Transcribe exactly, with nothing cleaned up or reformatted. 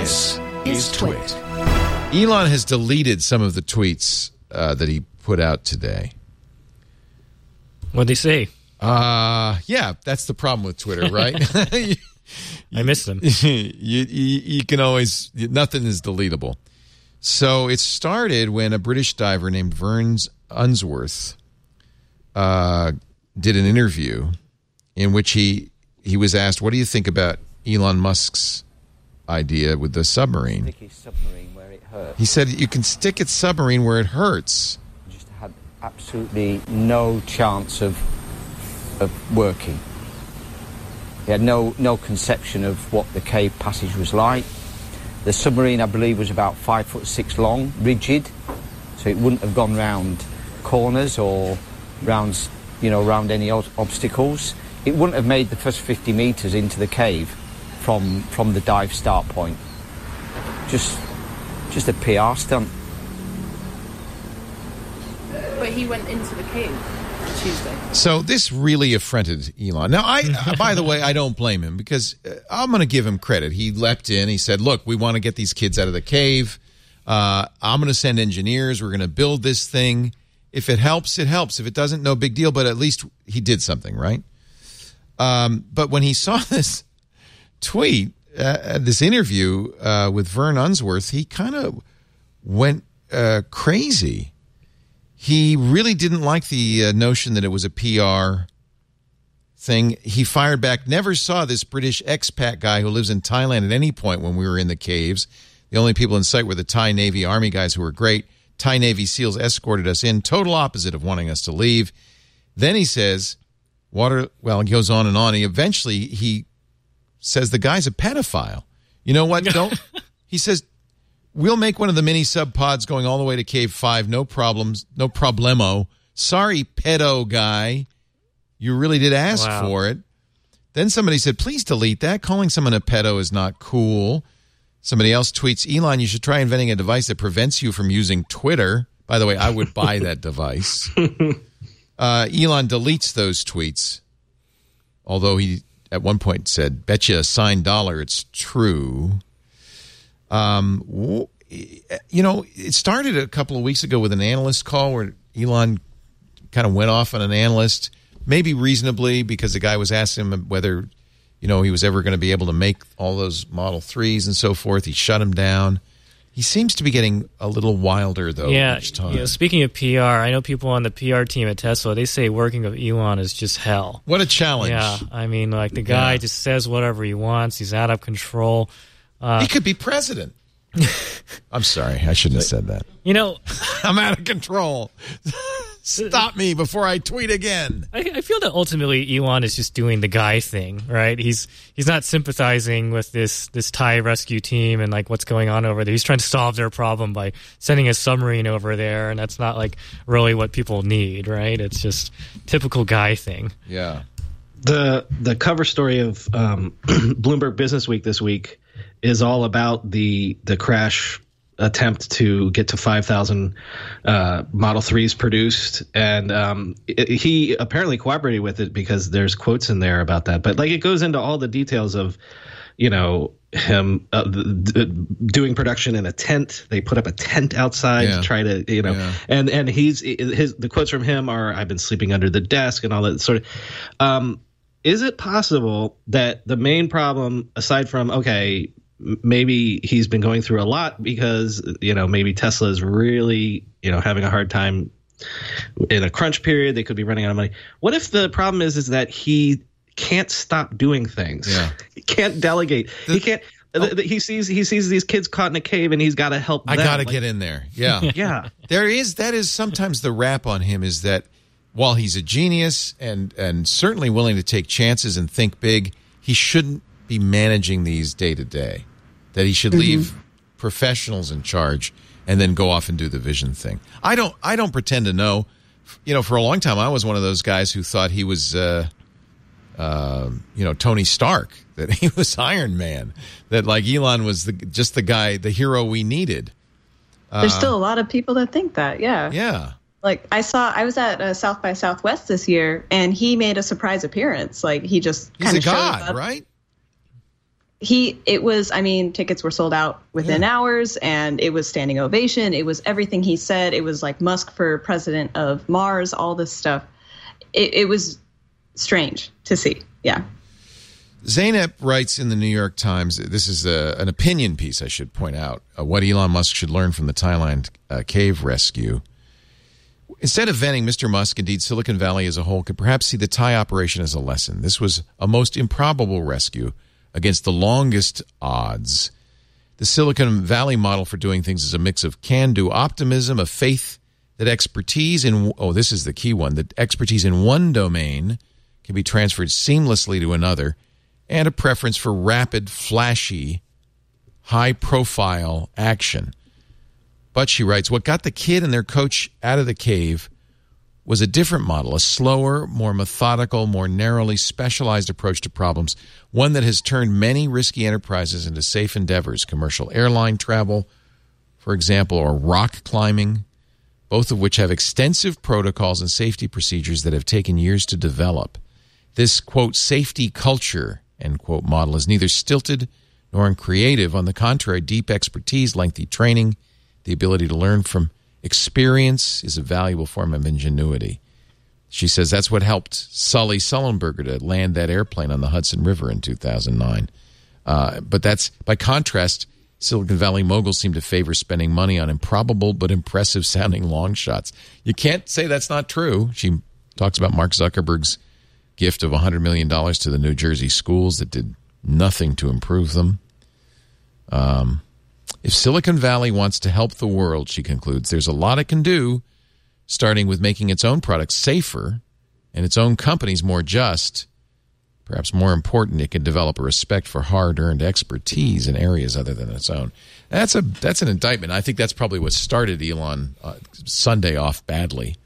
This is Twit. Elon has deleted some of the tweets uh, that he put out today. What'd they say? Uh, yeah, that's the problem with Twitter, right? you, I miss them. you, you, you can always, nothing is deletable. So it started when a British diver named Vern Unsworth uh, did an interview in which he, he was asked, what do you think about Elon Musk's idea with the submarine? Stick his submarine where it hurts. He said you can stick its submarine where it hurts. Just had absolutely no chance of of working. He had no no conception of what the cave passage was like. The submarine, I believe, was about five foot six long, rigid, so it wouldn't have gone round corners or round, you know, round any ob- obstacles. It wouldn't have made the first fifty metres into the cave from from the dive start point. Just just a P R stunt. But he went into the cave on Tuesday. So this really affronted Elon. Now, I, by the way, I don't blame him because uh, I'm going to give him credit. He leapt in. He said, look, we want to get these kids out of the cave. Uh, I'm going to send engineers. We're going to build this thing. If it helps, it helps. If it doesn't, no big deal. But at least he did something, right? Um, but when he saw this tweet, uh, this interview uh, with Vern Unsworth, he kind of went uh, crazy. He really didn't like the uh, notion that it was a P R thing. He fired back, never saw this British expat guy who lives in Thailand at any point when we were in the caves. The only people in sight were the Thai Navy Army guys who were great. Thai Navy SEALs escorted us in, total opposite of wanting us to leave. Then he says, water, well, he goes on and on. He eventually, he says the guy's a pedophile. You know what? Don't, he says, we'll make one of the mini sub pods going all the way to Cave five. No problems. No problemo. Sorry, pedo guy. You really did ask Wow. for it. Then somebody said, please delete that. Calling someone a pedo is not cool. Somebody else tweets, Elon, you should try inventing a device that prevents you from using Twitter. By the way, I would buy that device. Uh, Elon deletes those tweets. Although he, at one point, said, bet you a signed dollar it's true. Um, you know, it started a couple of weeks ago with an analyst call where Elon kind of went off on an analyst, maybe reasonably because the guy was asking him whether, you know, he was ever going to be able to make all those Model threes and so forth. He shut him down. He seems to be getting a little wilder, though, yeah, each time. Yeah, speaking of P R, I know people on the P R team at Tesla, they say working with Elon is just hell. What a challenge. Yeah, I mean, like, the guy Yeah. just says whatever he wants. He's out of control. Uh, He could be president. I'm sorry. I shouldn't have said that. you know, I'm out of control. Stop me before I tweet again. I, I feel that ultimately Elon is just doing the guy thing, right? He's he's not sympathizing with this this Thai rescue team and like what's going on over there. He's trying to solve their problem by sending a submarine over there, and that's not like really what people need, right? It's just typical guy thing. Yeah. The the cover story of um, Bloomberg Business Week this week is all about the the crash attempt to get to five thousand uh, Model threes produced. And um, it, he apparently cooperated with it because there's quotes in there about that. But like it goes into all the details of, you know, him uh, the, the, doing production in a tent. They put up a tent outside Yeah. to try to, you know, Yeah. and, and he's his the quotes from him are, I've been sleeping under the desk and all that sort of. Um, is it possible that the main problem, aside from, okay, maybe he's been going through a lot because, you know, maybe Tesla is really, you know, having a hard time in a crunch period. They could be running out of money. What if the problem is, is that he can't stop doing things? Yeah. He can't delegate. The- he can't. Oh. He sees he sees these kids caught in a cave and he's got to help I them. got to Like, get in there. Yeah. Yeah. There is, that is sometimes the rap on him is that while he's a genius and, and certainly willing to take chances and think big, he shouldn't be managing these day to day. That he should leave professionals in charge and then go off and do the vision thing. I don't I don't pretend to know. You know, for a long time, I was one of those guys who thought he was, uh, uh, you know, Tony Stark, that he was Iron Man, that like Elon was the, just the guy, the hero we needed. There's still a lot of people that think that, yeah. Yeah. Like I saw, I was at uh, South by Southwest this year, and he made a surprise appearance. Like he just He's kind a of showed god, up. right? he, it was, I mean, tickets were sold out within yeah. hours, and it was standing ovation. It was everything he said. It was like Musk for president of Mars, all this stuff. It, it was strange to see. Yeah. Zeynep writes in the New York Times, this is a, an opinion piece, I should point out, uh, what Elon Musk should learn from the Thailand uh, cave rescue. Instead of venting Mister Musk, indeed Silicon Valley as a whole could perhaps see the Thai operation as a lesson. This was a most improbable rescue against the longest odds. The Silicon Valley model for doing things is a mix of can-do optimism, a faith that expertise in, oh, this is the key one, that expertise in one domain can be transferred seamlessly to another, and a preference for rapid, flashy, high-profile action. But, she writes, what got the kid and their coach out of the cave was a different model, a slower, more methodical, more narrowly specialized approach to problems, one that has turned many risky enterprises into safe endeavors, commercial airline travel, for example, or rock climbing, both of which have extensive protocols and safety procedures that have taken years to develop. This, quote, safety culture, end quote, model is neither stilted nor uncreative. On the contrary, deep expertise, lengthy training, the ability to learn from experience is a valuable form of ingenuity. She says that's what helped Sully Sullenberger to land that airplane on the Hudson River in two thousand nine. Uh, but that's, by contrast, Silicon Valley moguls seem to favor spending money on improbable but impressive-sounding long shots. You can't say that's not true. She talks about Mark Zuckerberg's gift of one hundred million dollars to the New Jersey schools that did nothing to improve them. Um, if Silicon Valley wants to help the world, she concludes, there's a lot it can do, starting with making its own products safer and its own companies more just. Perhaps more important, it can develop a respect for hard-earned expertise in areas other than its own. That's a that's an indictment. I think that's probably what started Elon uh, Sunday off badly.